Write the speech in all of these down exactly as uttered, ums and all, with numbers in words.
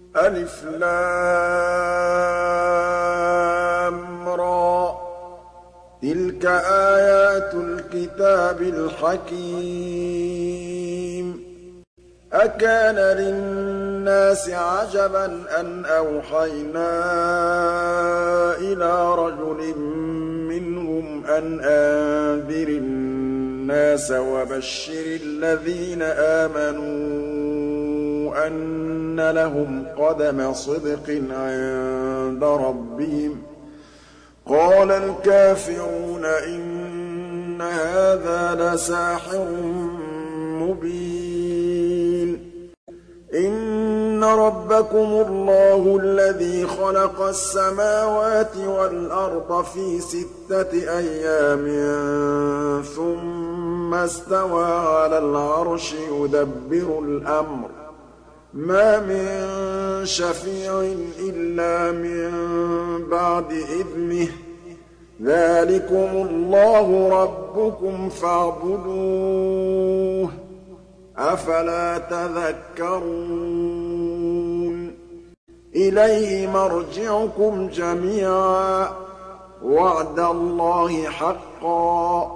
ألف لام را تلك آيات الكتاب الحكيم أكان للناس عجبا أن أوحينا إلى رجل منهم أن أنذر الناس وبشر الذين آمنوا أن لهم قدم صدق عند ربهم قال الكافرون إن هذا لساحر مبين إن ربكم الله الذي خلق السماوات والأرض في ستة أيام ثم استوى على العرش يدبر الأمر ما من شفيع إلا من بعد إذنه ذلكم الله ربكم فاعبدوه أفلا تذكرون إليه مرجعكم جميعا وعد الله حقا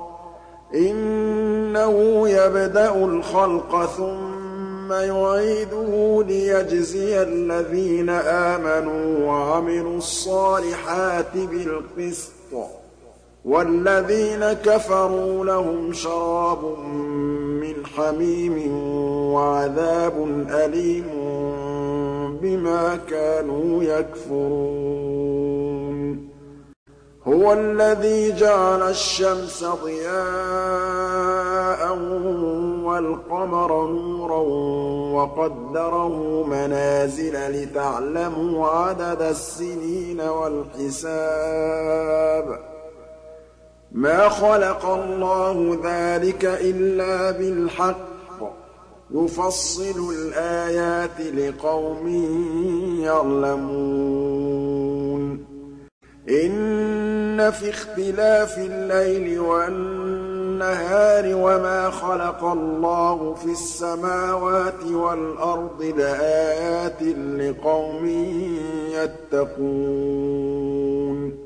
إنه يبدأ الخلق ثم ثم يعيده ليجزي الذين آمنوا وعملوا الصالحات بالقسط والذين كفروا لهم شراب من حميم وعذاب أليم بما كانوا يكفرون هو الذي جعل الشمس ضياء والقمر نورا وقدره منازل لتعلموا عدد السنين والحساب ما خلق الله ذلك إلا بالحق يفصل الآيات لقوم يعلمون إن في اختلاف الليل والنهار وما خلق الله في السماوات والأرض لآيات لقوم يتقون